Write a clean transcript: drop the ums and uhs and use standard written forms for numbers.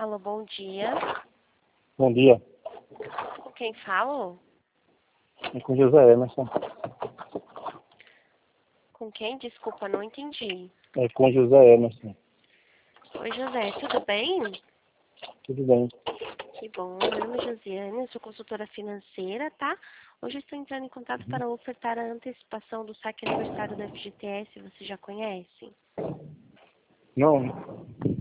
Alô, bom dia. Bom dia. Com quem falo? É com José Emerson. Com quem? Desculpa, não entendi. É com José Emerson. Oi, José, tudo bem? Tudo bem. Que bom. Meu nome é Josiane, eu sou consultora financeira, tá? Hoje eu estou entrando em contato para ofertar a antecipação do saque aniversário da FGTS. Você já conhece? Não.